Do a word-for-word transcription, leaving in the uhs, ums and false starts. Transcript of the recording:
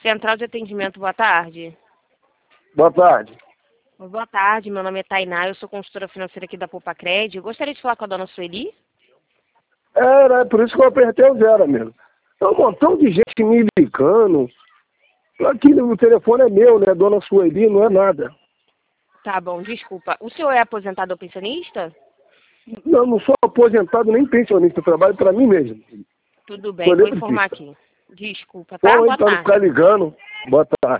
Central de Atendimento, boa tarde. Boa tarde. Boa tarde, meu nome é Tainá, eu sou consultora financeira aqui da Popacred. Eu gostaria de falar com a dona Sueli. Era, é por isso que eu apertei o zero mesmo. É um montão de gente me ligando. Aqui o telefone é meu, né? Dona Sueli, não é nada. Tá bom, desculpa. O senhor é aposentado ou pensionista? Não, não sou aposentado nem pensionista, eu trabalho para mim mesmo. Tudo bem, Sou vou informar eletricista. aqui. Desculpa, tá? Bom, Boa então não tarde. ficar ligando. Boa tarde.